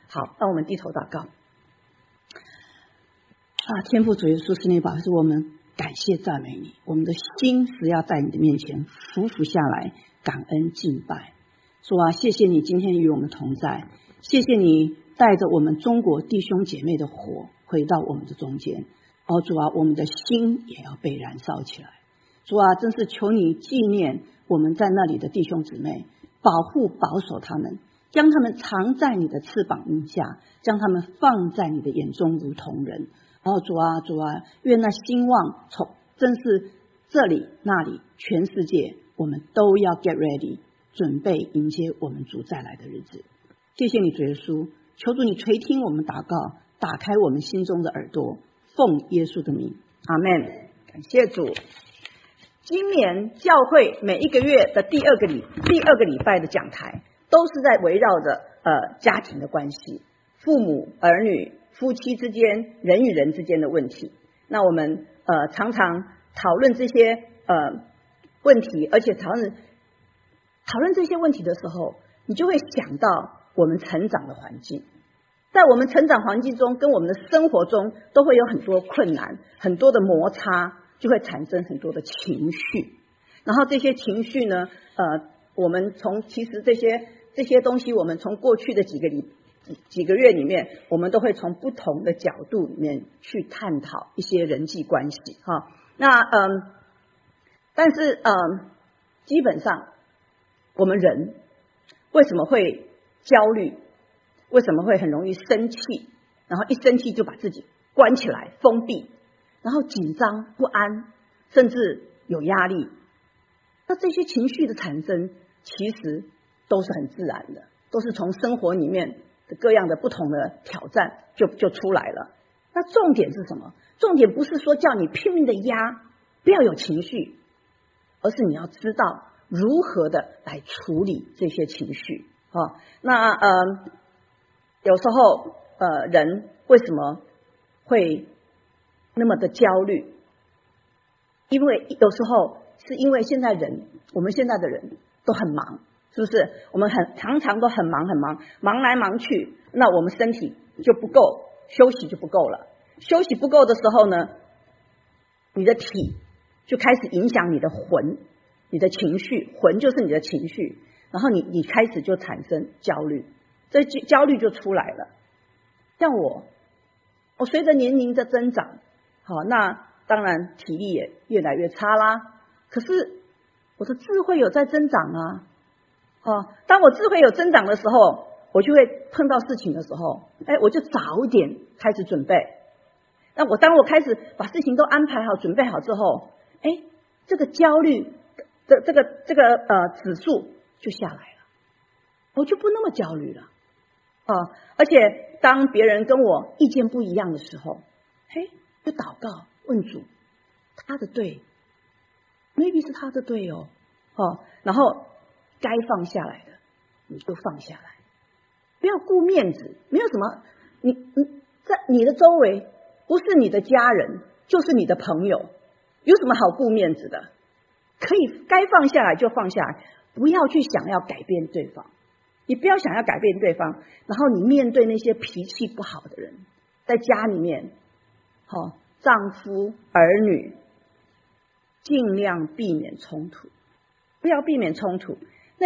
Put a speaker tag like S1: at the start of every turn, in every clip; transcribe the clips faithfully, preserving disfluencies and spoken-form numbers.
S1: 好，让我们低头祷告。啊，天父主耶稣，是你宝是我们感谢赞美你，我们的心是要在你的面前俯伏下来，感恩敬拜。主啊，谢谢你今天与我们同在，谢谢你带着我们中国弟兄姐妹的火回到我们的中间。哦，主啊，我们的心也要被燃烧起来。主啊，真是求你纪念我们在那里的弟兄姊妹，保护保守他们，将他们藏在你的翅膀荫下，将他们放在你的眼中如同人。哦，主啊，主啊，愿那兴旺从真是这里那里全世界，我们都要 get ready， 准备迎接我们主再来的日子。谢谢你主耶稣，求主你垂听我们祷告，打开我们心中的耳朵，奉耶稣的名，阿们。感谢主。今年教会每一个月的第二个礼第二个礼拜的讲台，都是在围绕着呃家庭的关系，父母儿女夫妻之间人与人之间的问题。那我们呃常常讨论这些呃问题，而且讨论讨论这些问题的时候，你就会想到我们成长的环境，在我们成长环境中跟我们的生活中都会有很多困难，很多的摩擦，就会产生很多的情绪。然后这些情绪呢呃我们从其实这些这些东西我们从过去的几个礼几个月里面，我们都会从不同的角度里面去探讨一些人际关系哈。那嗯，但是嗯，基本上我们人为什么会焦虑？为什么会很容易生气？然后一生气就把自己关起来，封闭，然后紧张不安，甚至有压力。那这些情绪的产生，其实都是很自然的，都是从生活里面各样的不同的挑战就就出来了。那重点是什么？重点不是说叫你拼命的压，不要有情绪，而是你要知道如何的来处理这些情绪啊。那呃，有时候呃，人为什么会那么的焦虑？因为有时候是因为现在人，我们现在的人都很忙。是不是我们很常常都很忙很忙，忙来忙去，那我们身体就不够，休息就不够了。休息不够的时候呢，你的体就开始影响你的魂，你的情绪，魂就是你的情绪，然后你你开始就产生焦虑，这焦虑就出来了。像我我随着年龄的增长，好，那当然体力也越来越差啦，可是我的智慧有在增长啊。哦，当我智慧有增长的时候，我就会碰到事情的时候，哎，我就早点开始准备。那我当我开始把事情都安排好、准备好之后，哎，这个焦虑的这个这个呃指数就下来了，我就不那么焦虑了啊。而且当别人跟我意见不一样的时候，嘿，就祷告问主，他的对 ，maybe 是他的对哦，哦，然后。该放下来的你就放下来，不要顾面子，没有什么，你你在你的周围不是你的家人就是你的朋友，有什么好顾面子的？可以该放下来就放下来，不要去想要改变对方，你不要想要改变对方，然后你面对那些脾气不好的人，在家里面，好、哦，丈夫儿女尽量避免冲突，不要避免冲突。那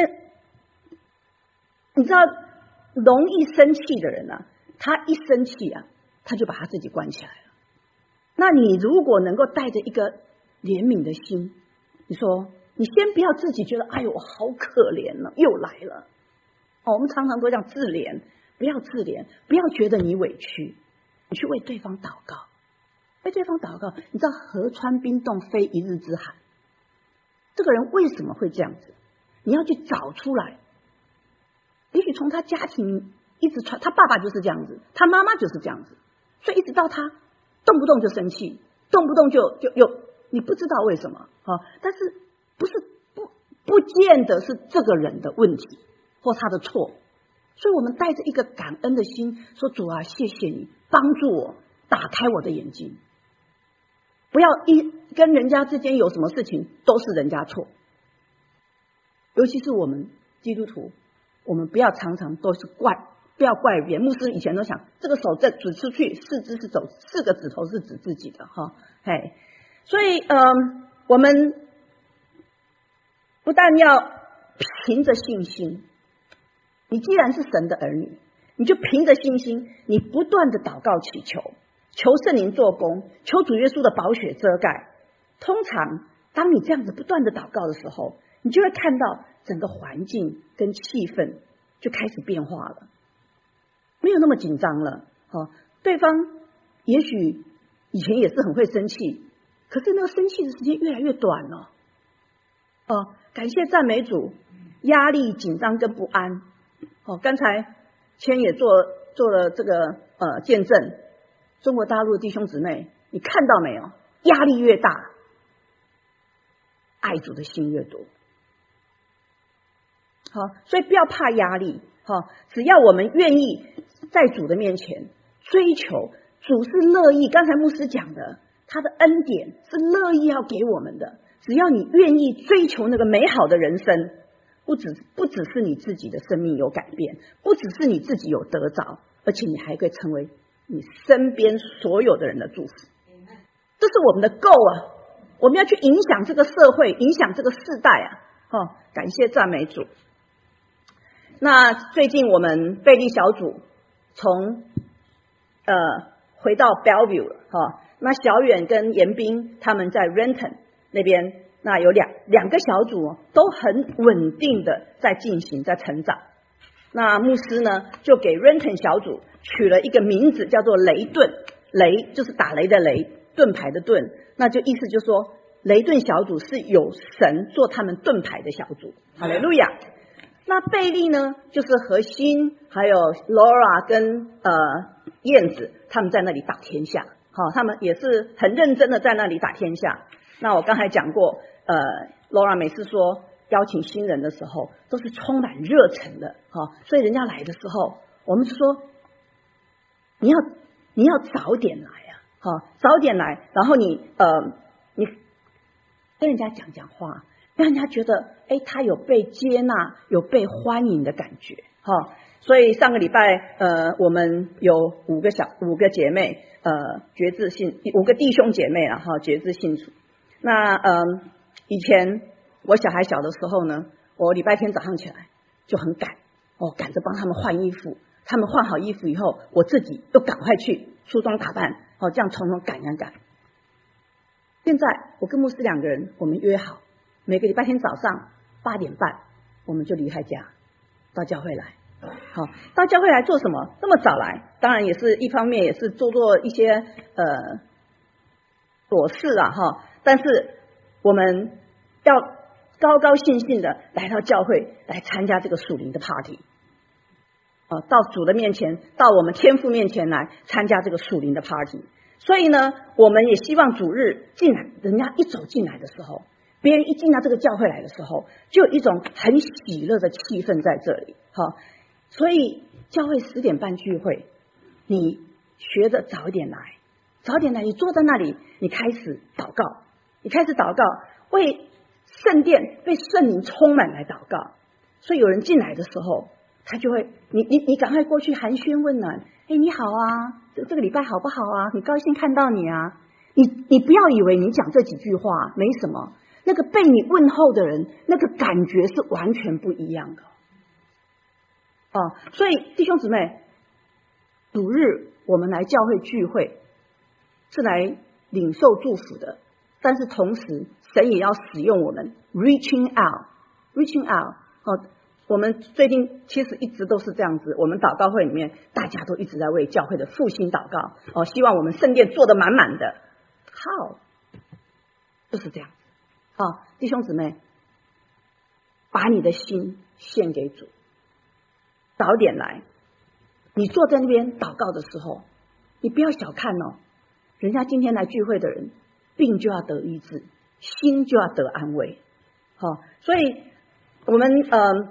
S1: 你知道容易生气的人啊，他一生气啊，他就把他自己关起来了。那你如果能够带着一个怜悯的心，你说你先不要自己觉得哎呦我好可怜了，又来了。哦，我们常常都讲自怜，不要自怜，不要觉得你委屈，你去为对方祷告，为对方祷告。你知道河川冰冻非一日之寒，这个人为什么会这样子？你要去找出来，也许从他家庭一直传，他爸爸就是这样子，他妈妈就是这样子，所以一直到他动不动就生气，动不动就就有你不知道为什么啊，但是不是不不见得是这个人的问题或他的错，所以我们带着一个感恩的心说，主啊，谢谢你帮助我打开我的眼睛，不要一跟人家之间有什么事情都是人家错。尤其是我们基督徒，我们不要常常都是怪不要怪别人。牧师以前都想，这个手在指出去，四肢是走，四个指头是指自己的哈，嘿，所以嗯，我们不但要凭着信心，你既然是神的儿女，你就凭着信心，你不断的祷告祈求，求圣灵做工，求主耶稣的宝血遮盖。通常当你这样子不断的祷告的时候，你就会看到整个环境跟气氛就开始变化了，没有那么紧张了。哦，对方也许以前也是很会生气，可是那个生气的时间越来越短了。哦，感谢赞美主，压力、紧张跟不安。哦，刚才谦也做做了这个呃见证，中国大陆的弟兄姊妹，你看到没有？压力越大，爱主的心越多。好，所以不要怕压力，好，只要我们愿意在主的面前追求，主是乐意，刚才牧师讲的，他的恩典是乐意要给我们的，只要你愿意追求那个美好的人生，不只不只是你自己的生命有改变，不只是你自己有得着，而且你还可以成为你身边所有的人的祝福。这是我们的够啊，我们要去影响这个社会，影响这个世代啊！哦，感谢赞美主。那最近我们贝利小组从呃回到 Bellevue 了哈、哦，那小远跟严斌他们在 Renton 那边，那有两两个小组都很稳定的在进行，在成长。那牧师呢就给 Renton 小组取了一个名字，叫做雷顿，雷就是打雷的雷，盾牌的盾，那就意思就是说雷顿小组是有神做他们盾牌的小组。哈利路亚。那贝利呢，就是何欣还有 Laura 跟呃燕子他们在那里打天下，好、哦，他们也是很认真的在那里打天下。那我刚才讲过，呃 Laura 每次说邀请新人的时候都是充满热忱的，好、哦，所以人家来的时候我们就说你要你要早点来啊，好、哦，早点来，然后你呃你跟人家讲讲话，让人家觉得哎，他有被接纳有被欢迎的感觉，哈、哦。所以上个礼拜呃我们有五个小五个姐妹呃决志信五个弟兄姐妹了哈、哦、决志信主。那呃以前我小孩小的时候呢，我礼拜天早上起来就很赶哦，赶着帮他们换衣服，他们换好衣服以后，我自己又赶快去梳妆打扮哦，这样匆匆赶呀赶。现在我跟牧师两个人，我们约好每个礼拜天早上八点半我们就离开家到教会来。好，到教会来做什么？这么早来，当然也是一方面也是做做一些呃琐事啊哈，但是我们要高高兴兴的来到教会来参加这个属灵的 party， 啊，到主的面前，到我们天父面前来参加这个属灵的 party。所以呢，我们也希望主日进来，人家一走进来的时候，别人一进到这个教会来的时候，就有一种很喜乐的气氛在这里。好，所以教会十点半聚会，你学着早点来，早点来，你坐在那里，你开始祷告，你开始祷告，为圣殿被圣灵充满来祷告。所以有人进来的时候，他就会，你你你赶快过去寒暄问暖，哎，你好啊，这这个礼拜好不好啊？很高兴看到你啊。你你不要以为你讲这几句话没什么，那个被你问候的人，那个感觉是完全不一样的。哦，所以弟兄姊妹，主日我们来教会聚会是来领受祝福的，但是同时神也要使用我们 reaching out reaching out。 哦，我们最近其实一直都是这样子，我们祷告会里面大家都一直在为教会的复兴祷告，哦，希望我们圣殿做得满满的。好，就是这样。好、哦，弟兄姊妹，把你的心献给主，早点来。你坐在那边祷告的时候，你不要小看哦，人家今天来聚会的人，病就要得医治，心就要得安慰。好、哦，所以我们呃，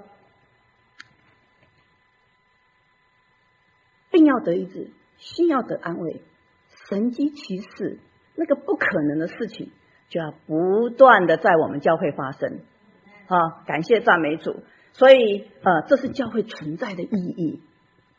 S1: 病要得医治，心要得安慰，神迹奇事，那个不可能的事情就要不断的在我们教会发生。好、哦，感谢赞美主。所以呃，这是教会存在的意义。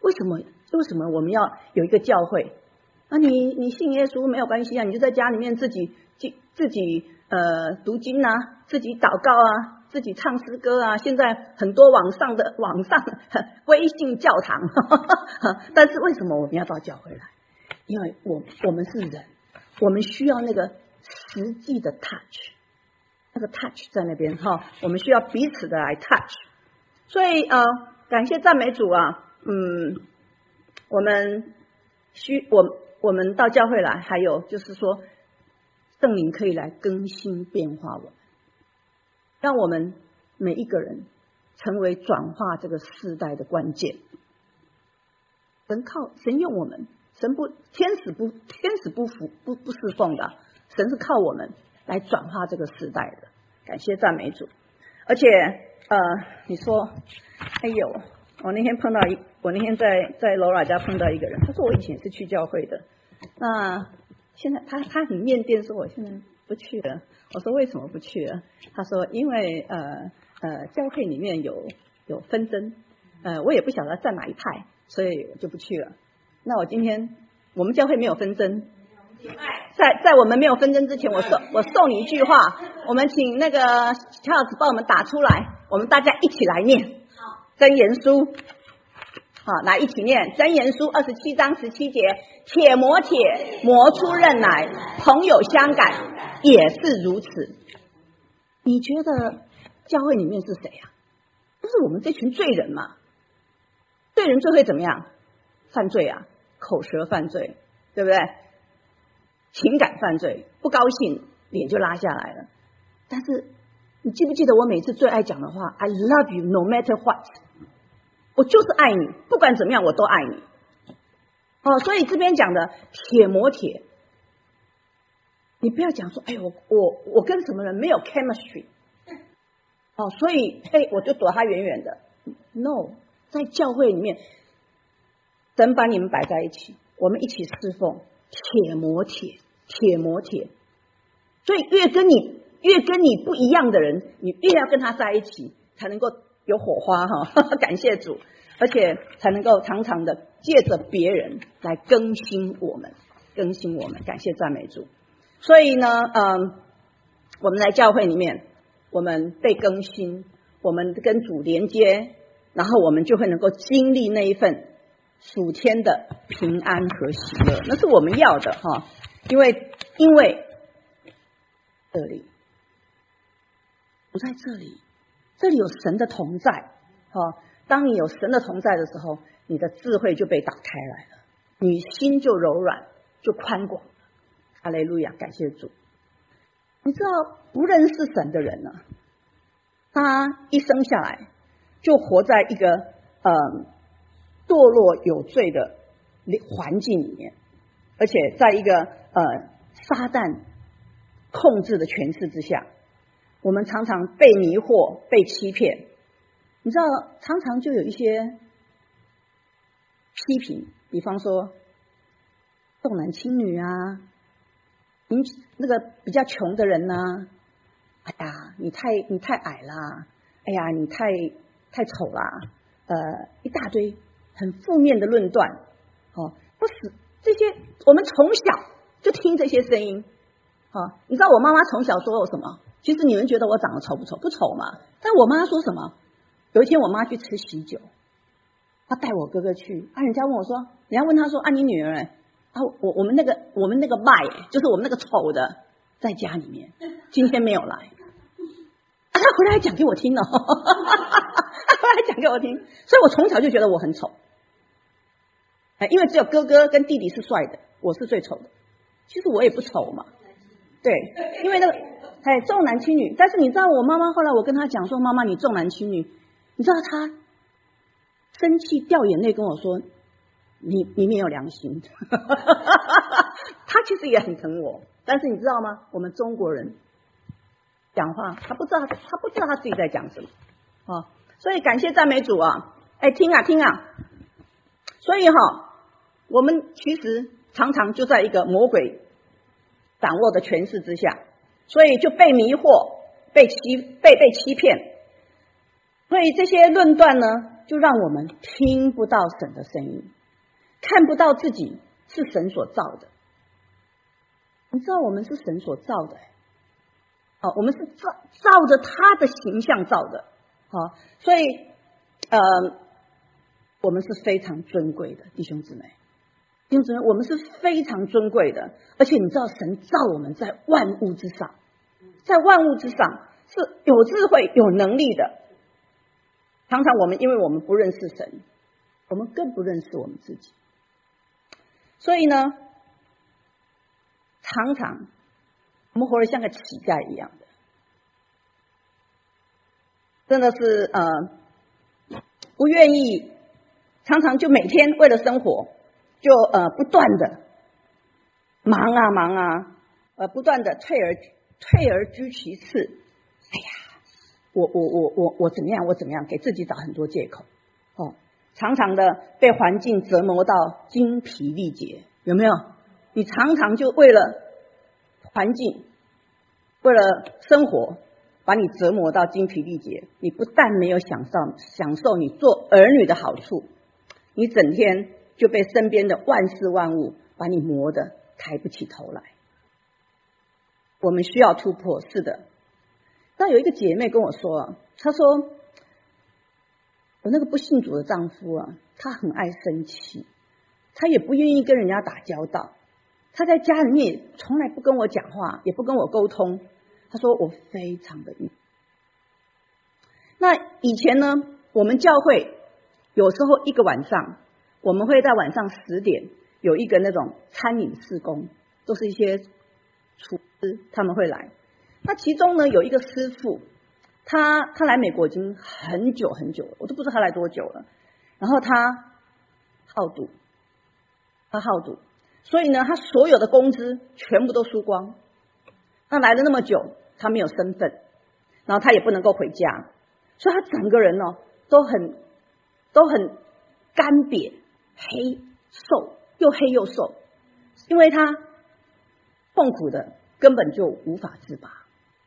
S1: 为什么为什么我们要有一个教会？啊，你你信耶稣没有关系啊，你就在家里面自己自己呃读经啊，自己祷告啊，自己唱诗歌啊。现在很多网上的网上微信教堂，呵呵，但是为什么我们要到教会来？因为我我们是人，我们需要那个实际的 touch， 那个 touch 在那边哈，我们需要彼此的来 touch。所以呃，感谢赞美主啊，嗯，我们需我我们到教会来，还有就是说，圣灵可以来更新变化我们，让我们每一个人成为转化这个世代的关键。神靠神用我们，神不天使不天使不服不不侍奉的，神是靠我们来转化这个世代的。感谢赞美主。而且呃，你说，哎呦，我那天碰到一，我那天在在罗拉家碰到一个人，他说我以前是去教会的，那现在他他很面店说我现在不去了。我说为什么不去了？他说因为呃呃教会里面有有纷争，呃我也不晓得站哪一派，所以我就不去了。那我今天我们教会没有纷争，在在我们没有纷争之前，我送我送你一句话，我们请那个乔老师帮我们打出来，我们大家一起来念箴言书。好，来一起念箴言书二十七章十七节，铁磨铁，磨出刃来，朋友相感也是如此。你觉得教会里面是谁啊？就是我们这群罪人嘛。罪人最会怎么样？犯罪啊，口舌犯罪，对不对？情感犯罪，不高兴脸就拉下来了。但是你记不记得我每次最爱讲的话 I love you no matter what， 我就是爱你，不管怎么样我都爱你。哦，所以这边讲的铁磨铁，你不要讲说哎我我我跟什么人没有 chemistry， 哦，所以嘿我就躲他远远的。 No， 在教会里面神把你们摆在一起，我们一起侍奉，铁磨铁，铁磨铁。所以越跟你越跟你不一样的人，你越要跟他在一起，才能够有火花哈。感谢主，而且才能够常常的借着别人来更新我们，更新我们。感谢赞美主。所以呢，嗯，我们来教会里面，我们被更新，我们跟主连接，然后我们就会能够经历那一份属天的平安和喜乐，那是我们要的哈。因为因为这里不在这里，这里有神的同在哈。当你有神的同在的时候，你的智慧就被打开来了，你心就柔软，就宽广了。哈利路亚，感谢主。你知道不认识神的人呢，他一生下来就活在一个呃堕落有罪的环境里面，而且在一个呃撒旦控制的权势之下，我们常常被迷惑、被欺骗。你知道，常常就有一些批评，比方说重男轻女啊，你那个比较穷的人呢、啊，哎呀，你太你太矮啦，哎呀，你太太丑啦，呃，一大堆很负面的论断。哦，不是这些，我们从小就听这些声音。哦，你知道我妈妈从小说我什么？其实你们觉得我长得丑不丑？不丑嘛。但我妈说什么？有一天我妈去吃喜酒，她带我哥哥去，啊，人家问我说，人家问她说，啊，你女儿哎，啊，我我们那个我们那个卖，就是我们那个丑的，在家里面，今天没有来。啊，他回来讲给我听了，他回来讲给我听，所以我从小就觉得我很丑。哎，因为只有哥哥跟弟弟是帅的，我是最丑的。其实我也不丑嘛，对，因为那个哎重男轻女。但是你知道我妈妈后来我跟她讲说，妈妈你重男轻女，你知道她生气掉眼泪跟我说，你你没有良心。她其实也很疼我，但是你知道吗？我们中国人讲话，他不知道他不知道他自己在讲什么啊，所以感谢赞美主啊！哎，听啊听啊！所以哈、哦，我们其实常常就在一个魔鬼掌握的权势之下，所以就被迷惑、被欺、被被欺骗。所以这些论断呢， 就让我们听不到神的声音，看不到自己是神所造的。你知道我们是神所造的，哦，我们是照照着他的形象造的，好，所以呃，我们是非常尊贵的弟兄姊妹，弟兄姊妹，我们是非常尊贵的，而且你知道神造我们在万物之上，在万物之上是有智慧、有能力的。常常我们因为我们不认识神，我们更不认识我们自己，所以呢，常常我们活得像个乞丐一样的，真的是呃不愿意，常常就每天为了生活就呃不断的忙啊忙啊，呃不断的退而退而居其次。哎呀，我我我我我怎么样我怎么样，给自己找很多借口哦，常常的被环境折磨到精疲力竭，有没有？你常常就为了环境，为了生活，把你折磨到精疲力竭。你不但没有享受享受你做儿女的好处，你整天就被身边的万事万物把你磨得抬不起头来。我们需要突破，是的。但有一个姐妹跟我说，她说我那个不信主的丈夫啊，他很爱生气，他也不愿意跟人家打交道，他在家里面从来不跟我讲话，也不跟我沟通。他说我非常的郁。那以前呢，我们教会有时候一个晚上，我们会在晚上十点有一个那种餐饮事工，都是一些厨师他们会来。那其中呢有一个师傅，他他来美国已经很久很久了，我都不知道他来多久了。然后他好赌，他好赌，所以呢他所有的工资全部都输光。他来了那么久，他没有身份，然后他也不能够回家，所以他整个人呢都很都很干瘪、黑瘦，又黑又瘦，因为他痛苦的根本就无法自拔。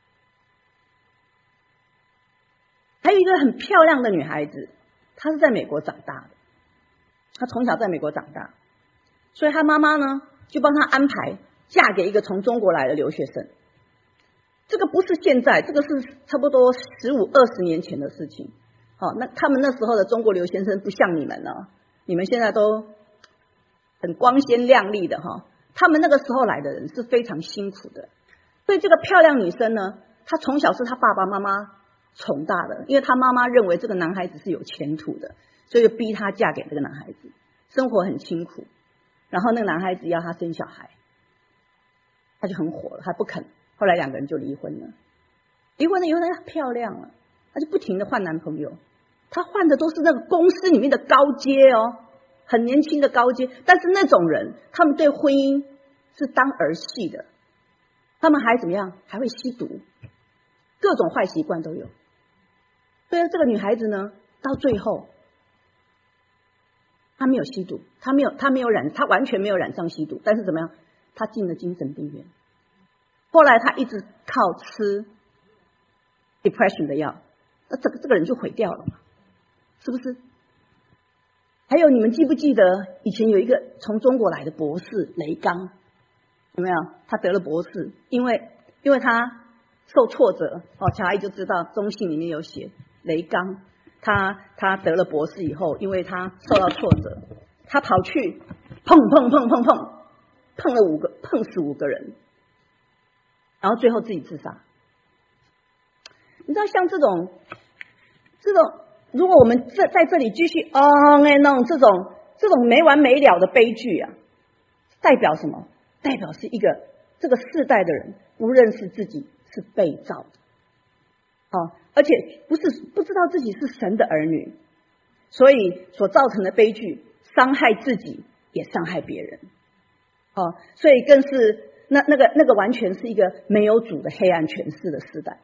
S1: 还有一个很漂亮的女孩子，她是在美国长大的，她从小在美国长大，所以她妈妈呢就帮她安排嫁给一个从中国来的留学生。这个不是现在，这个是差不多十五二十年前的事情。好，那他们那时候的中国留学生不像你们呢，你们现在都很光鲜亮丽的哈，他们那个时候来的人是非常辛苦的。所以这个漂亮女生呢，她从小是她爸爸妈妈宠大的，因为她妈妈认为这个男孩子是有前途的，所以就逼她嫁给这个男孩子，生活很辛苦。然后那个男孩子要她生小孩，她就很火了，她不肯。后来两个人就离婚了。离婚了以后，她漂亮了，她就不停的换男朋友。她换的都是那个公司里面的高阶哦，很年轻的高阶。但是那种人，他们对婚姻是当儿戏的，他们还怎么样？还会吸毒，各种坏习惯都有。所以这个女孩子呢，到最后，她没有吸毒，她没有，她没有染，她完全没有染上吸毒，但是怎么样？她进了精神病院。后来她一直靠吃 depression 的药，那这个这个人就毁掉了嘛，是不是？还有你们记不记得以前有一个从中国来的博士雷刚，有没有？他得了博士，因为因为他受挫折哦，乔阿姨就知道中信里面有写雷刚，他他得了博士以后，因为他受到挫折，他跑去碰碰碰碰碰碰了五个碰死五个人，然后最后自己自杀。你知道像这种这种，如果我们在在这里继续 on and on 这种这种没完没了的悲剧啊，代表什么？代表是一个这个世代的人不认识自己是被造的，哦，而且不是不知道自己是神的儿女，所以所造成的悲剧，伤害自己也伤害别人，哦，所以更是那那个那个完全是一个没有主的黑暗权势的时代。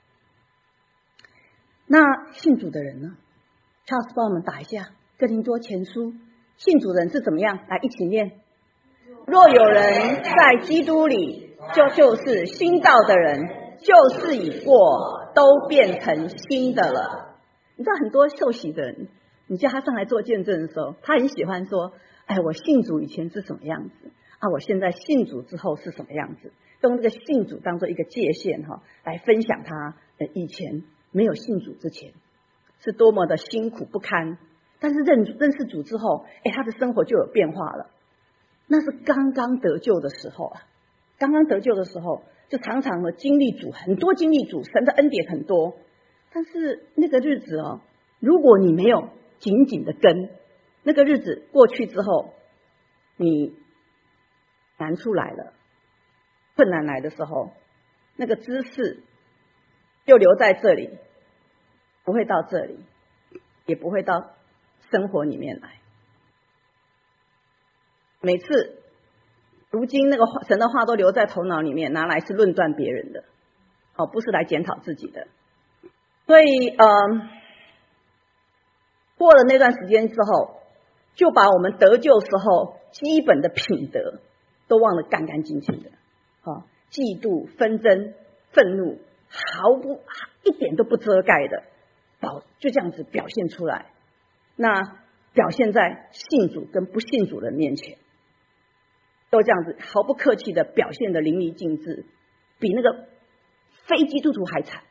S1: 那信主的人呢？ Charles 帮我们打一下哥林多前书，信主的人是怎么样？来一起念。若有人在基督里，就就是新造的人，旧事已过，都变成新的了。你知道很多受洗的人， 你叫他上来做见证的时候，他很喜欢说，哎，我信主以前是什么样子啊，我现在信主之后是什么样子，用这个信主当做一个界限哈，来分享他呃以前没有信主之前是多么的辛苦不堪，但是认认识主之后，哎，他的生活就有变化了。那是刚刚得救的时候啊，刚刚得救的时候，就常常的经历主，很多经历主，神的恩典很多。但是那个日子哦，如果你没有紧紧的跟，那个日子过去之后，你难处来了，困难来的时候，那个知识就留在这里，不会到这里，也不会到生活里面来。每次如今那个神的话都留在头脑里面，拿来是论断别人的，哦，不是来检讨自己的。所以呃，过了那段时间之后，就把我们得救时候基本的品德都忘得干干净净的，哦，嫉妒、纷争、愤怒，毫不一点都不遮盖的，保就这样子表现出来。那表现在信主跟不信主的面前，都这样子毫不客气的表现的淋漓尽致，比那个非基督徒还惨。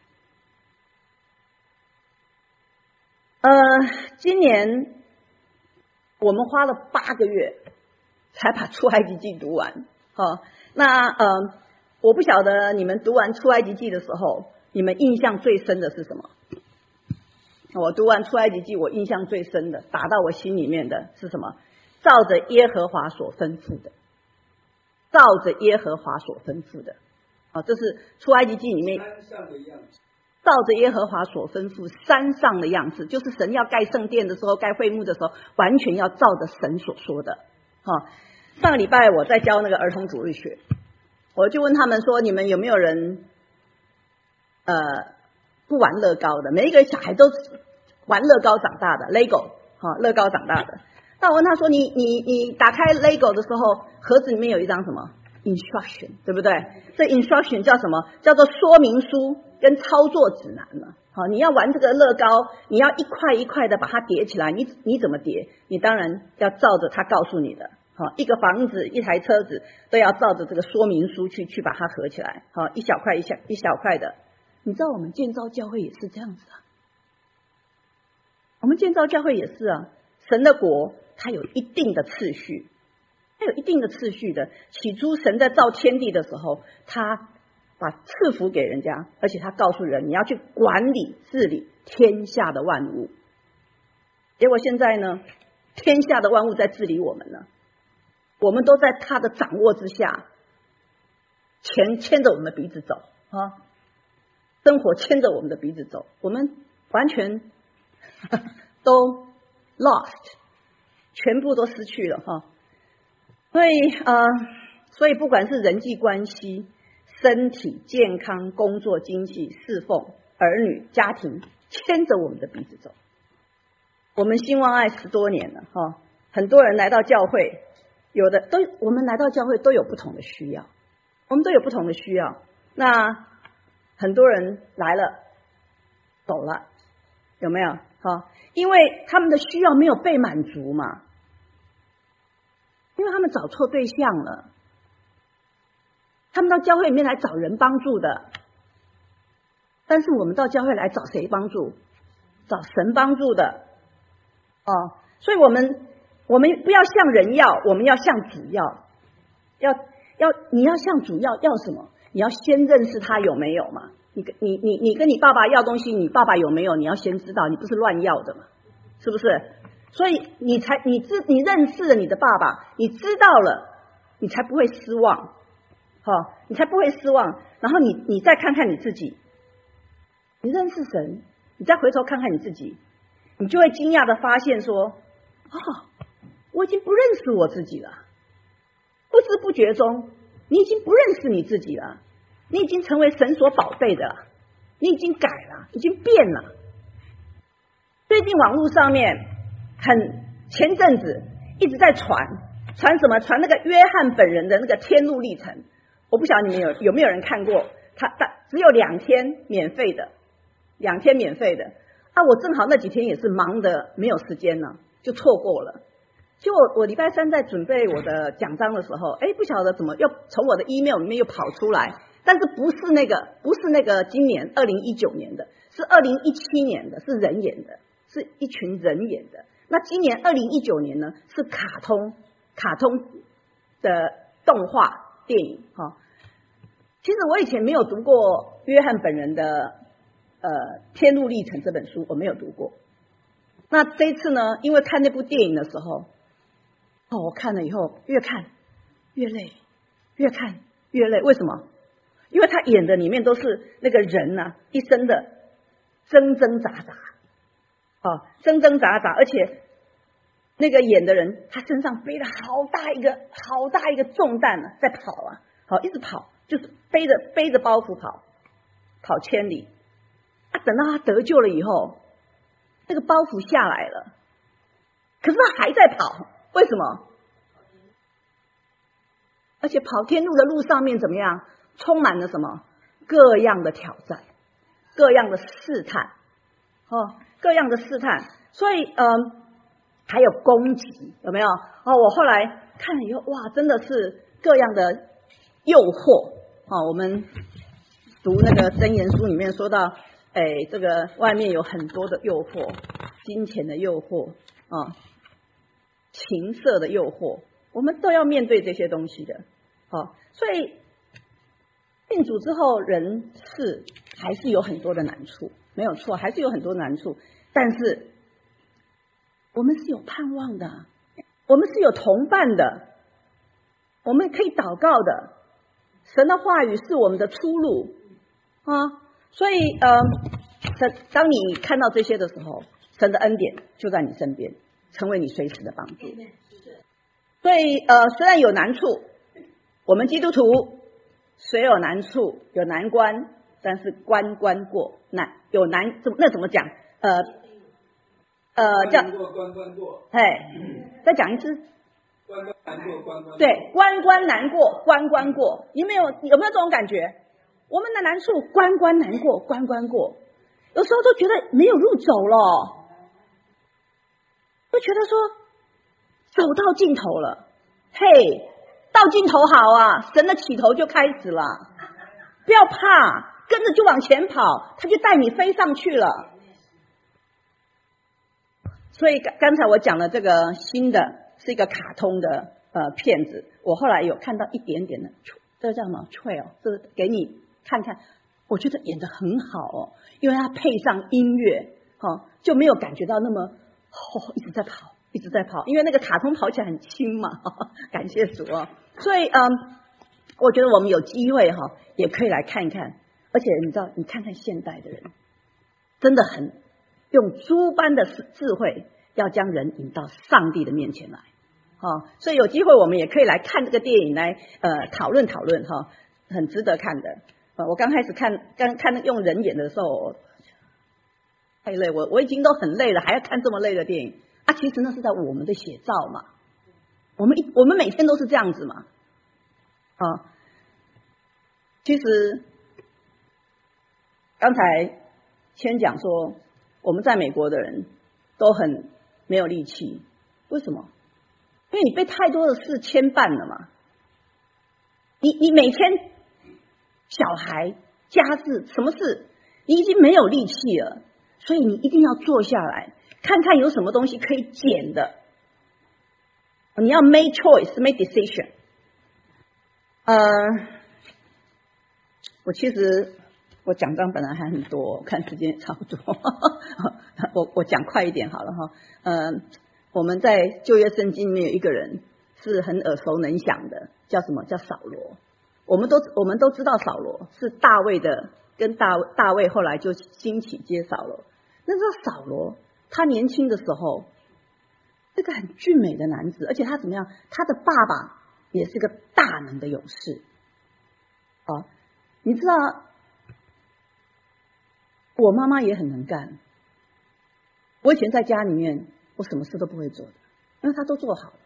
S1: 呃，今年我们花了八个月才把出埃及记读完。哦，那呃，我不晓得你们读完出埃及记的时候，你们印象最深的是什么？我读完出埃及记，我印象最深的，打到我心里面的是什么？照着耶和华所吩咐的，照着耶和华所吩咐的。啊，这是出埃及记里面照着耶和华所吩咐山上的样子，就是神要盖圣殿的时候，盖会幕的时候，完全要照着神所说的。啊，上个礼拜我在教那个儿童主日学，我就问他们说，你们有没有人呃不玩乐高的？每一个小孩都玩乐高长大的 ，Lego 哈，乐高长大的。那我问他说，你你你打开 Lego 的时候，盒子里面有一张什么 instruction， 对不对？这 instruction 叫什么？叫做说明书跟操作指南嘛。好，你要玩这个乐高，你要一块一块的把它叠起来，你你怎么叠？你当然要照着他告诉你的。好，一个房子、一台车子都要照着这个说明书去去把它合起来。好，一小块一小一小块的。你知道我们建造教会也是这样子啊，我们建造教会也是啊。神的国它有一定的次序，它有一定的次序的。起初神在造天地的时候，他把赐福给人家，而且他告诉人你要去管理治理天下的万物。结果现在呢，天下的万物在治理我们呢，我们都在他的掌握之下，牵牵着我们的鼻子走啊，生活牵着我们的鼻子走，我们完全都 lost， 全部都失去了哈。所以呃，所以不管是人际关系、身体健康、工作、经济、侍奉、儿女、家庭，牵着我们的鼻子走。我们兴旺爱十多年了哈，很多人来到教会，有的都我们来到教会都有不同的需要，我们都有不同的需要。那很多人来了走了，有没有？哈，因为他们的需要没有被满足嘛，因为他们找错对象了。他们到教会里面来找人帮助的，但是我们到教会来找谁帮助？找神帮助的哦。所以我们我们不要向人要，我们要向主要。要要你要向主要要什么？你要先认识他有没有嘛？你你你你跟你爸爸要东西，你爸爸有没有？你要先知道，你不是乱要的嘛，是不是？所以你才你知你认识了你的爸爸，你知道了，你才不会失望，好，你才不会失望。然后你你再看看你自己，你认识神，你再回头看看你自己，你就会惊讶的发现说，哦，我已经不认识我自己了。不知不觉中，你已经不认识你自己了，你已经成为神所宝贝的了，你已经改了，已经变了。最近网络上面很前阵子一直在传传什么？传那个约翰本人的那个天路历程。我不晓得你们有有没有人看过？他他只有两天免费的，两天免费的啊，我正好那几天也是忙的没有时间了，就错过了。结果我礼拜三在准备我的讲章的时候，哎，不晓得怎么又从我的 email 里面又跑出来，但是不是那个，不是那个今年二零一九年的，是二零一七年的，是人演的，是一群人演的。那今年二零一九年呢，是卡通卡通的动画电影哈、哦。其实我以前没有读过约翰本人的呃《天路历程》这本书，我没有读过。那这一次呢，因为看那部电影的时候，哦，我看了以后越看越累，越看越累。为什么？因为他演的里面都是那个人啊，一生的挣挣扎扎，哦，挣挣扎扎，而且那个演的人他身上背了好大一个好大一个重担啊，在跑啊，好、哦、一直跑，就是背着背着包袱跑，跑千里。啊，等到他得救了以后，那个包袱下来了，可是他还在跑，为什么？而且跑天路的路上面怎么样？充满了什么？各样的挑战，各样的试探，哦，各样的试探。所以，嗯，还有攻击，有没有？哦，我后来看了以后，哇，真的是各样的诱惑。哦，我们读那个箴言书里面说到，哎，这个外面有很多的诱惑，金钱的诱惑，啊、哦，情色的诱惑，我们都要面对这些东西的。好、哦，所以信主之后，人是还是有很多的难处，没有错，还是有很多难处。但是我们是有盼望的，我们是有同伴的，我们可以祷告的。神的话语是我们的出路啊，所以呃，神当你看到这些的时候，神的恩典就在你身边，成为你随时的帮助。所以呃，虽然有难处，我们基督徒虽有难处有难关，但是关关过难有难怎么那怎么讲？呃呃叫
S2: 关关过，
S1: 哎，再讲一次。
S2: 关关难过关关过。
S1: 对，关关难过关关过，你没有有没有这种感觉？我们的难处关关难过关关过，有时候都觉得没有路走了，都觉得说走到尽头了。嘿，到尽头好啊，神的起头就开始了，不要怕，跟着就往前跑，他就带你飞上去了。所以刚才我讲的这个新的是一个卡通的呃片子，我后来有看到一点点的，这个叫什么 trail， 这是给你看看，我觉得演得很好哦，因为它配上音乐，哦，就没有感觉到那么哦一直在跑，一直在跑，因为那个卡通跑起来很轻嘛，呵呵感谢主哦。所以嗯，我觉得我们有机会哈、哦，也可以来看一看，而且你知道，你看看现代的人，真的很。用诸般的智慧，要将人引到上帝的面前来，哦，所以有机会我们也可以来看这个电影，来呃讨论讨论哈、哦，很值得看的。呃，我刚开始看刚看用人演的时候，太累，我我已经都很累了，还要看这么累的电影啊！其实那是在我们的写照嘛，我们一我们每天都是这样子嘛，啊、哦，其实刚才先讲说。我们在美国的人都很没有力气，为什么？因为你被太多的事牵绊了嘛。你你每天小孩、家事、什么事，你已经没有力气了，所以你一定要坐下来，看看有什么东西可以减的。你要 make choice, make decision。呃，我其实。我讲章本来还很多，我看时间也差不多，我我讲快一点好了哈。嗯，我们在旧约圣经里面有一个人是很耳熟能详的，叫什么？叫扫罗。我们都我们都知道扫罗是大卫的，跟大大卫后来就兴起接扫罗。那时候扫罗他年轻的时候，这个很俊美的男子，而且他怎么样？他的爸爸也是个大能的勇士。哦，你知道？我妈妈也很能干，我以前在家里面，我什么事都不会做的，因为她都做好了。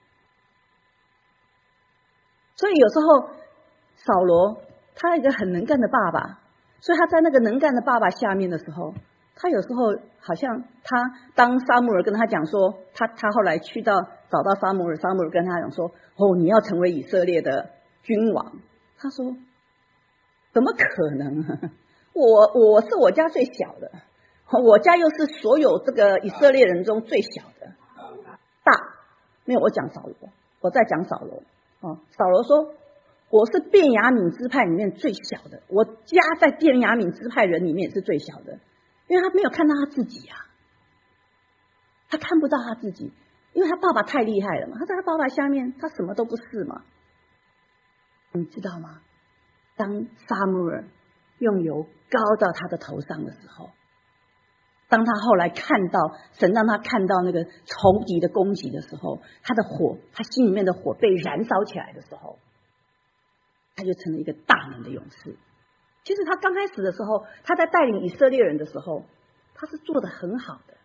S1: 所以有时候扫罗他一个很能干的爸爸，所以他在那个能干的爸爸下面的时候， 他有时候好像他当撒母耳跟他讲说，他他后来去到找到撒母耳，撒母耳跟他讲说，哦，你要成为以色列的君王。他说，怎么可能啊？我我是我家最小的，我家又是所有这个以色列人中最小的。大没有，我讲扫罗，我在讲扫罗。哦，扫罗说，我是便雅悯支派里面最小的，我家在便雅悯支派人里面也是最小的。因为他没有看到他自己啊，他看不到他自己，因为他爸爸太厉害了嘛，他在他爸爸下面，他什么都不是嘛。你知道吗？当撒母耳用油膏到他的头上的时候，当他后来看到神让他看到那个仇敌的攻击的时候，他的火，他心里面的火被燃烧起来的时候，他就成了一个大能的勇士。其实他刚开始的时候，他在带领以色列人的时候，他是做得很好的。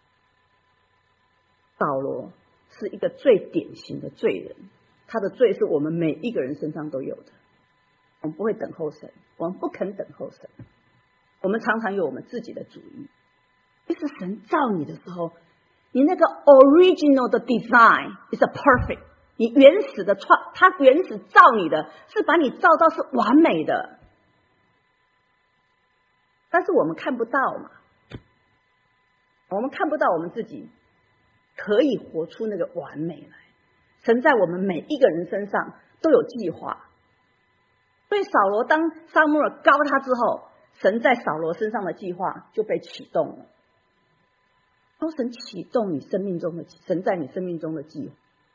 S1: 扫罗是一个最典型的罪人，他的罪是我们每一个人身上都有的。我们不会等候神，我们不肯等候神，我们常常有我们自己的主意。其实神造你的时候，你那个 original 的 design is a perfect， 你原始的创，他原始造你的是把你造到是完美的。但是我们看不到嘛，我们看不到我们自己可以活出那个完美来。神在我们每一个人身上都有计划，所以扫罗当撒母耳膏他之后，神在扫罗身上的计划就被启动了。当神启动你生命中的，神在你生命中的计划，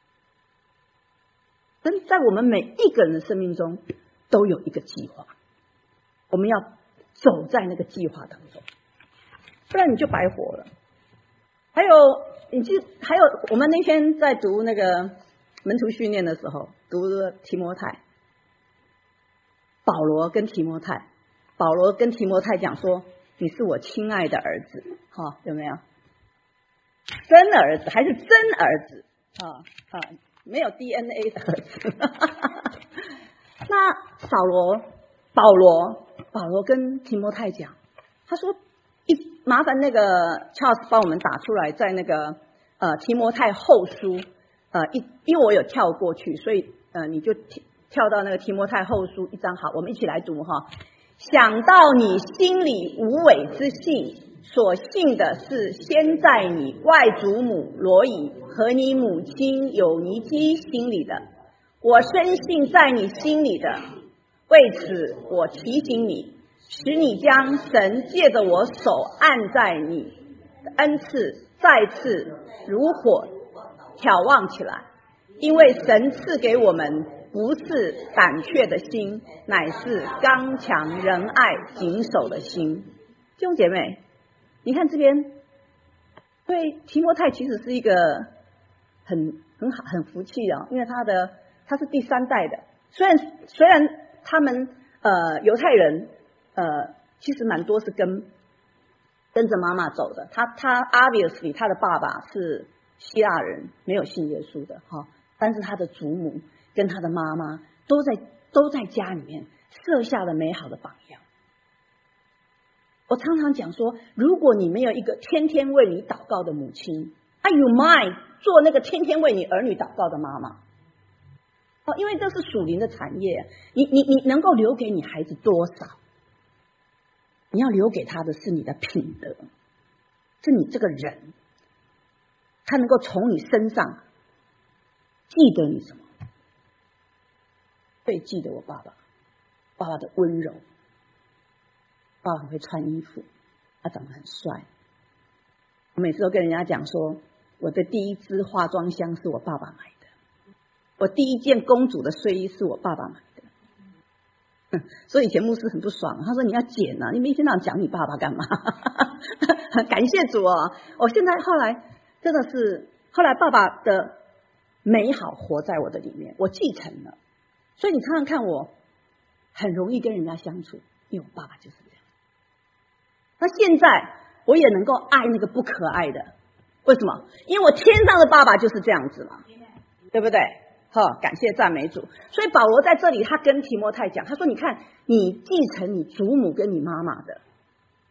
S1: 神在我们每一个人的生命中都有一个计划，我们要走在那个计划当中，不然你就白活了。还有，你记，还有我们那天在读那个门徒训练的时候，读提摩太，保罗跟提摩太，保罗跟提摩太讲说，你是我亲爱的儿子，哈，有没有？真儿子还是真儿子啊啊，没有 D N A 的儿子。那扫罗、保罗、保罗跟提摩太讲，他说一麻烦那个 Charles 帮我们打出来，在那个呃提摩太后书呃一，因为我有跳过去，所以呃你就跳到那个提摩太后书一章，好，我们一起来读哈。想到你心里无伪之信，所信的是先在你外祖母罗以和你母亲有尼基心里的，我深信在你心里的，为此我提醒你，使你将神借着我手按在你的恩赐再次如火眺望起来，因为神赐给我们不是胆怯的心，乃是刚强仁爱谨守的心。弟兄姐妹，你看这边，对提摩太其实是一个很很好很福气的，因为他的他是第三代的，虽然虽然他们呃犹太人呃其实蛮多是跟跟着妈妈走的，他他 obviously 他的爸爸是希腊人，没有信耶稣的哈，但是他的祖母跟他的妈妈都在都在家里面设下了美好的榜样。我常常讲说，如果你没有一个天天为你祷告的母亲， Are you mind 做那个天天为你儿女祷告的妈妈？哦，因为这是属灵的产业，你你你能够留给你孩子多少？你要留给他的是你的品德，是你这个人，他能够从你身上记得你什么？会记得我爸爸，爸爸的温柔，爸爸很会穿衣服，他长得很帅。我每次都跟人家讲说，我的第一支化妆箱是我爸爸买的，我第一件公主的睡衣是我爸爸买的。所以以前牧师很不爽，他说你要剪啊，你们一天到晚讲你爸爸干嘛？感谢主哦，我现在后来真的是，后来爸爸的美好活在我的里面，我继承了。所以你常常看我很容易跟人家相处，因为我爸爸就是这样。那现在我也能够爱那个不可爱的，为什么？因为我天上的爸爸就是这样子嘛，对不对？好，感谢赞美主。所以保罗在这里他跟提摩太讲，他说你看你继承你祖母跟你妈妈的，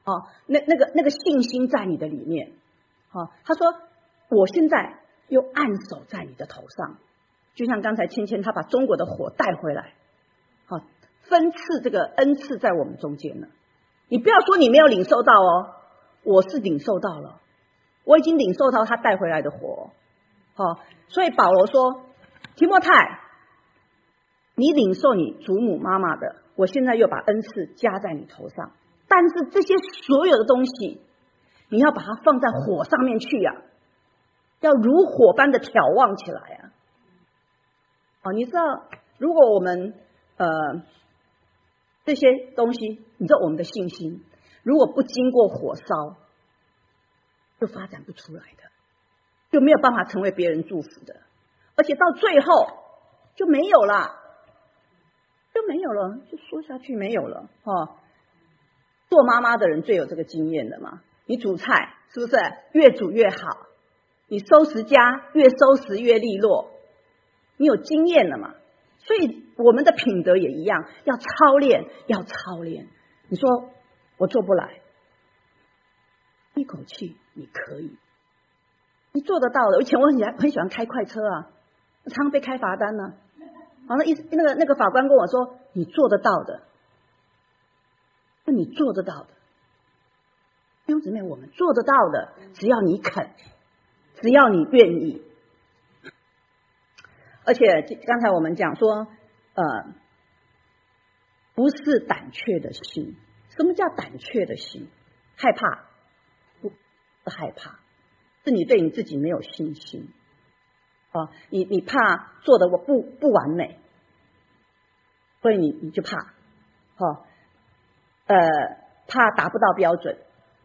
S1: 哦，那那个那个信心在你的里面。哦，他说我现在又按手在你的头上，就像刚才芊芊他把中国的火带回来，好、哦，分赐这个恩赐在我们中间了。你不要说你没有领受到哦，我是领受到了，我已经领受到他带回来的火。好、哦，所以保罗说，提摩太，你领受你祖母妈妈的，我现在又把恩赐加在你头上，但是这些所有的东西，你要把它放在火上面去呀、啊，要如火般的眺望起来啊！哦，你知道，如果我们呃这些东西，你知道我们的信心，如果不经过火烧，就发展不出来的，就没有办法成为别人祝福的，而且到最后就没有了，就没有了，就说下去没有了。哦，做妈妈的人最有这个经验的嘛，你煮菜是不是越煮越好？你收拾家越收拾越利落，你有经验了嘛？所以我们的品德也一样，要操练，要操练。你说我做不来，一口气你可以，你做得到的。以前我很喜欢很喜欢开快车啊，常常被开罚单呢、啊。好，那一那个那个法官跟我说，你做得到的，是你做得到的。弟兄姊妹，我们做得到的，只要你肯，只要你愿意。而且刚才我们讲说，呃，不是胆怯的心。什么叫胆怯的心？害怕？不是害怕，是你对你自己没有信心。哦，你你怕做的我不不完美，所以你你就怕，哦，呃，怕达不到标准。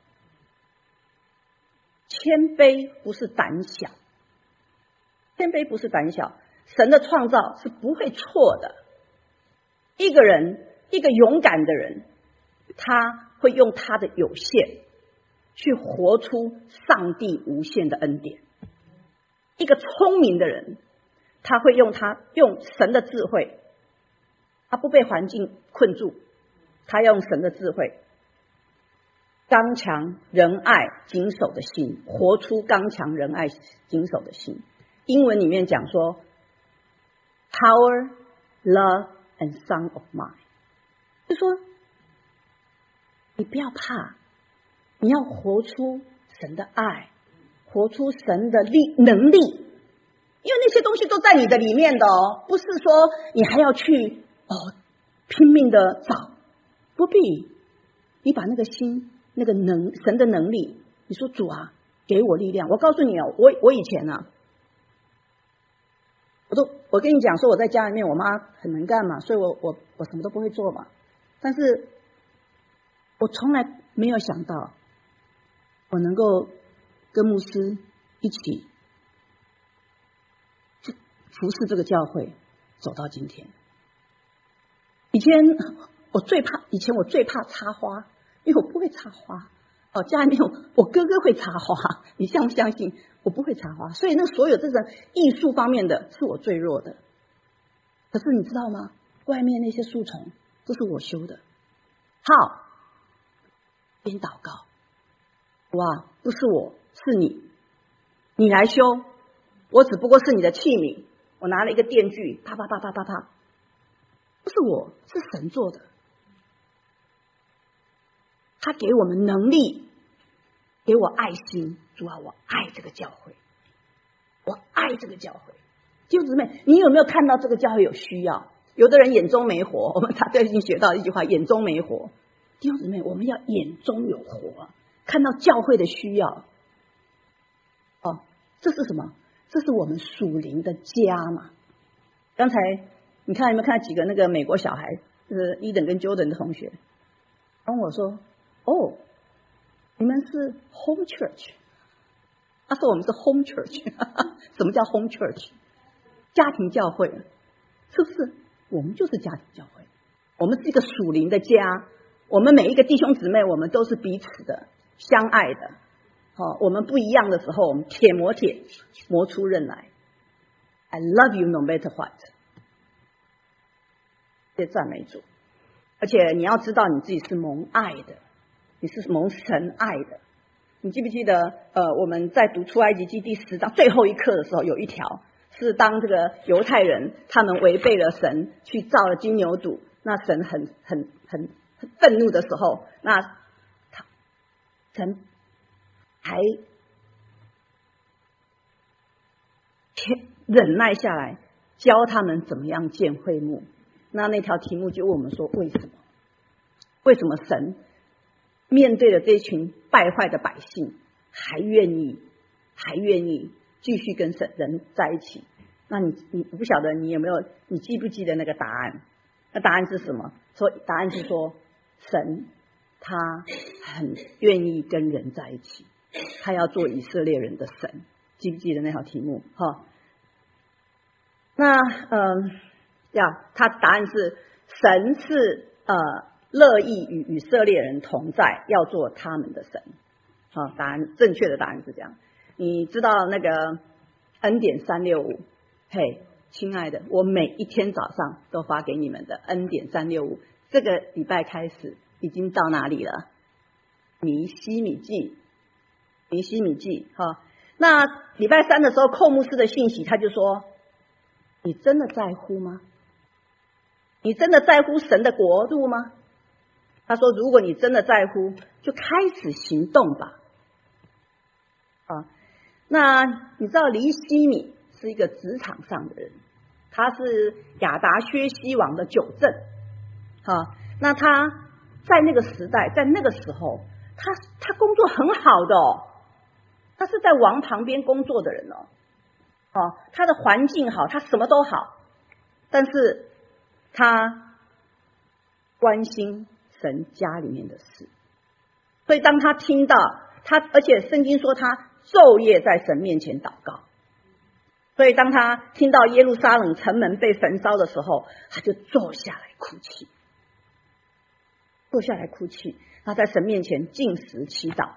S1: 谦卑不是胆小，谦卑不是胆小。神的创造是不会错的。一个人，一个勇敢的人，他会用他的有限去活出上帝无限的恩典。一个聪明的人，他会用他用神的智慧，他不被环境困住，他用神的智慧，刚强仁爱谨守的心，活出刚强仁爱谨守的心。英文里面讲说Power, love, and sound of mind， 就说你不要怕，你要活出神的爱，活出神的力能力，因为那些东西都在你的里面的哦，不是说你还要去哦拼命的找，不必，你把那个心那个能神的能力，你说主啊，给我力量。我告诉你哦，我我以前啊。我都我跟你讲说我在家里面我妈很能干嘛，所以我我我什么都不会做嘛，但是我从来没有想到我能够跟牧师一起服侍这个教会走到今天。以前我最怕以前我最怕插花，因为我不会插花哦，家里面有我哥哥会插花，你相不相信？我不会插花，所以那所有这种艺术方面的是我最弱的。可是你知道吗？外面那些树丛都是我修的。好，边祷告，哇，不是我，是你，你来修，我只不过是你的器皿。我拿了一个电锯，啪啪啪啪啪啪，不是我，是神做的。他给我们能力，给我爱心。主啊，我爱这个教会，我爱这个教会。弟兄姊妹，你有没有看到这个教会有需要？有的人眼中没火，我们他最近学到一句话，眼中没火。弟兄姊妹，我们要眼中有火，看到教会的需要。哦，这是什么？这是我们属灵的家嘛。刚才你看有没有看到几个那个美国小孩，就是伊登跟 Jordan 的同学，跟我说，哦，你们是 home church。他说我们是 home church。 什么叫 home church？ 家庭教会，是不是？我们就是家庭教会，我们是一个属灵的家，我们每一个弟兄姊妹，我们都是彼此的相爱的。哦，我们不一样的时候，我们铁磨铁，磨出刃来。I love you no matter what。 谢谢赞美主。而且你要知道你自己是蒙爱的， 你是蒙神爱的。你记不记得呃我们在读出埃及记第十章最后一课的时候，有一条是当这个犹太人他们违背了神，去造了金牛犊，那神很很很很愤怒的时候，那他神还忍耐下来，教他们怎么样建会幕。那那条题目就问我们说，为什么？为什么神面对了这群败坏的百姓，还愿意还愿意继续跟神人在一起？那你你不晓得你有没有，你记不记得那个答案？那答案是什么？说答案是说，神他很愿意跟人在一起，他要做以色列人的神。记不记得那条题目？哈，那嗯呀，他答案是神是呃乐意与以色列人同在，要做他们的神。好，答案正确的答案是这样。你知道那个恩典三六五？嘿，亲爱的，我每一天早上都发给你们的恩典三六五，这个礼拜开始已经到哪里了？尼希米记，尼希米记。哈，那礼拜三的时候，寇牧师的信息他就说：你真的在乎吗？你真的在乎神的国度吗？他说，如果你真的在乎，就开始行动吧。啊，那你知道尼希米是一个职场上的人，他是亚达薛西王的九正。啊，那他在那个时代，在那个时候，他他工作很好的哦，他是在王旁边工作的人哦。哦，他的环境好，他什么都好，但是他关心神家里面的事。所以当他听到他，而且圣经说他昼夜在神面前祷告，所以当他听到耶路撒冷城门被焚烧的时候，他就坐下来哭泣，坐下来哭泣。他在神面前禁食祈祷。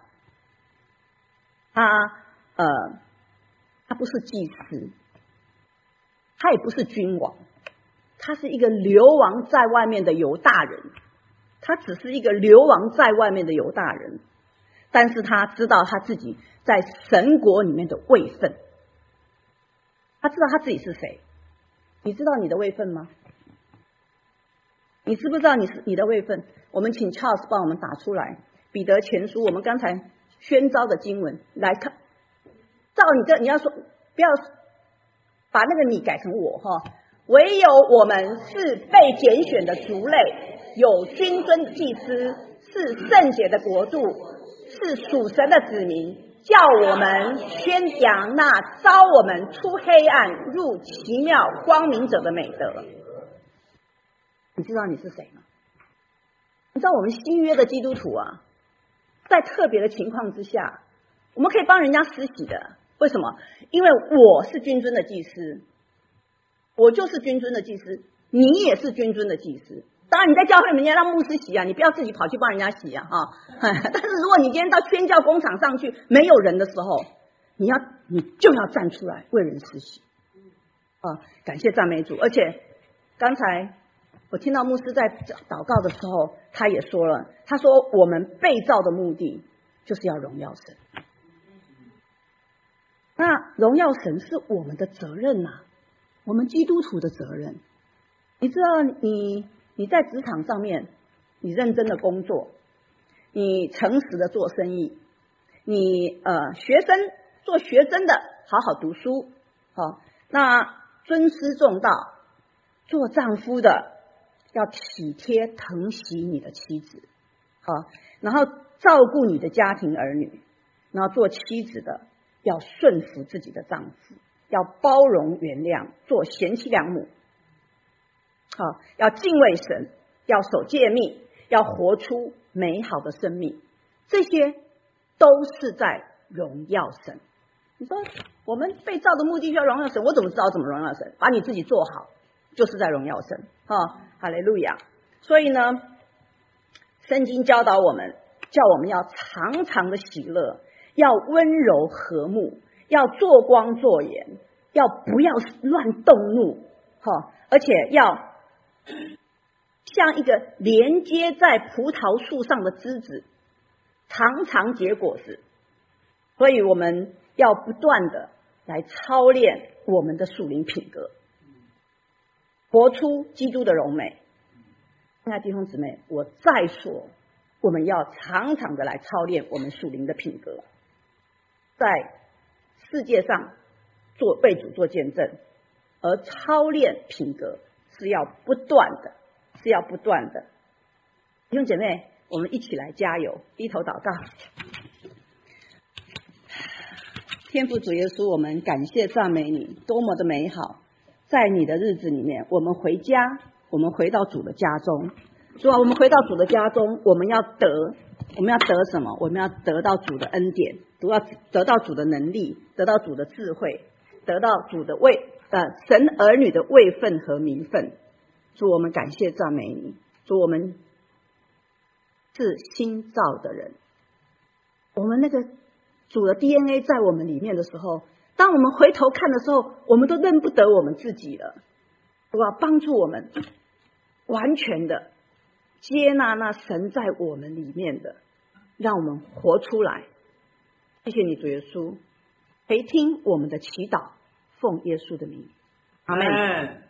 S1: 他呃他不是祭司，他也不是君王，他是一个流亡在外面的犹大人，他只是一个流亡在外面的犹大人，但是他知道他自己在神国里面的位分，他知道他自己是谁。你知道你的位分吗？你知不知道你是你的位分？我们请 Charles 帮我们打出来，彼得前书，我们刚才宣召的经文来看。照你这，你要说不要把那个你改成我哈。唯有我们是被拣选的族类，有君尊的祭司，是圣洁的国度，是属神的子民，叫我们宣扬那召我们出黑暗入奇妙光明者的美德。你知道你是谁吗？你知道我们新约的基督徒啊，在特别的情况之下，我们可以帮人家施洗的。为什么？因为我是君尊的祭司，我就是君尊的祭司，你也是君尊的祭司。当然你在教会里面让牧师洗啊，你不要自己跑去帮人家洗啊哈。但是如果你今天到宣教工厂上去没有人的时候，你要你就要站出来为人施洗啊！感谢赞美主。而且刚才我听到牧师在祷告的时候，他也说了，他说我们被造的目的就是要荣耀神。那荣耀神是我们的责任呐、啊，我们基督徒的责任。你知道你你在职场上面，你认真的工作，你诚实的做生意，你呃学生做学生的好好读书，好，那尊师重道，做丈夫的要体贴疼惜你的妻子，好，然后照顾你的家庭儿女，然后做妻子的要顺服自己的丈夫，要包容原谅，做贤妻良母，好，要敬畏神，要守诫命，要活出美好的生命，这些都是在荣耀神。你说我们被造的目的要荣耀神，我怎么知道怎么荣耀神？把你自己做好，就是在荣耀神。哈，哈利路亚。所以呢，圣经教导我们，叫我们要常常的喜乐，要温柔和睦，要做光做盐，要不要乱动怒，哈，而且要像一个连接在葡萄树上的枝子， 常常结果子。所以我们要不断的来操练我们的属灵品格，活出基督的荣美。亲爱的弟兄姊妹，我再说，我们要常常的来操练我们属灵的品格，在世界上做为主做见证，而操练品格是要不断的，是要不断的。弟兄姐妹，我们一起来加油，低头祷告。天父主耶稣，我们感谢赞美你，多么的美好！在你的日子里面，我们回家，我们回到主的家中。主啊，我们回到主的家中，我们要得，我们要得什么？我们要得到主的恩典，都要得到主的能力，得到主的智慧，得到主的位呃神儿女的位分和名分。主，我们感谢赞美你。主，我们是新造的人，我们那个主的 D N A 在我们里面的时候，当我们回头看的时候，我们都认不得我们自己了。主啊，帮助我们完全的接纳那神在我们里面的，让我们活出来。谢谢你主耶稣，垂听我们的祈祷，奉耶稣的名，阿们。